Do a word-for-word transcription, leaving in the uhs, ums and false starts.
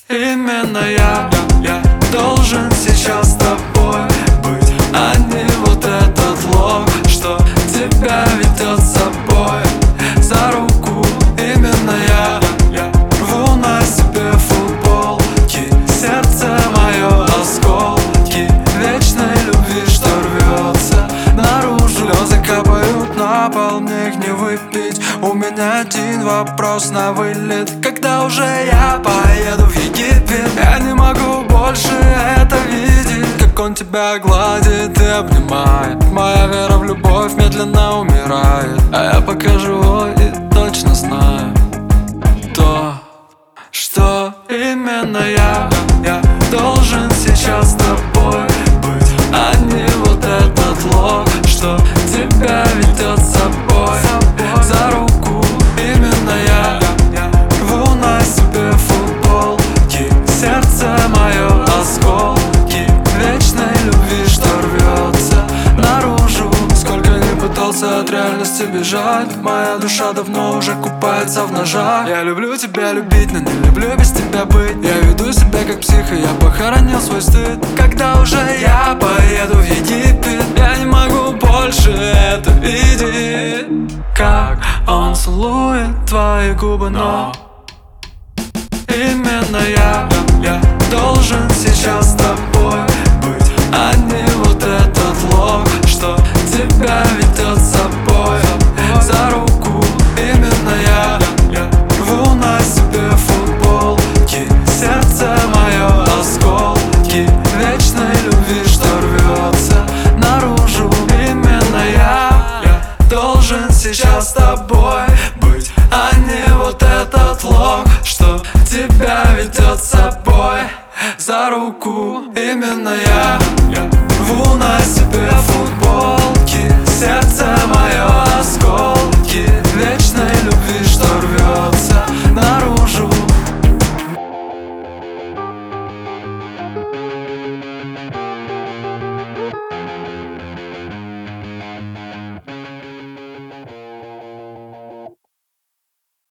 Именно я, я, я должен сейчас с тобой быть, а не вот этот лох, что тебя ведет с собой за руку. Именно я, я, я рву на себе футболки, сердце мое осколки вечной любви, что рвется наружу. Слезы капают на пол, мне их не выпить. У меня один вопрос на вылет: когда уже я поеду в Египет? Я не могу больше это видеть, как он тебя гладит и обнимает. Моя вера в любовь медленно умирает, а я пока живой и точно знаю то, что именно я, я должен сейчас с тобой быть, а не вот этот лох, что тебя ведет с собой за руку. Именно я, я рву на себе футболки, сердце мое осколки вечной любви, что рвется наружу. Сколько не пытался от реальности бежать, моя душа давно уже купается в ножах. Я люблю тебя любить, но не люблю без тебя быть. Я веду себя как псих, и я похоронил свой стыд. Когда уже я поеду в Египет? Я не могу больше это видеть, как он целует твои губы, но именно я, я должен сейчас с тобой быть, а не вот этот лох, что тебя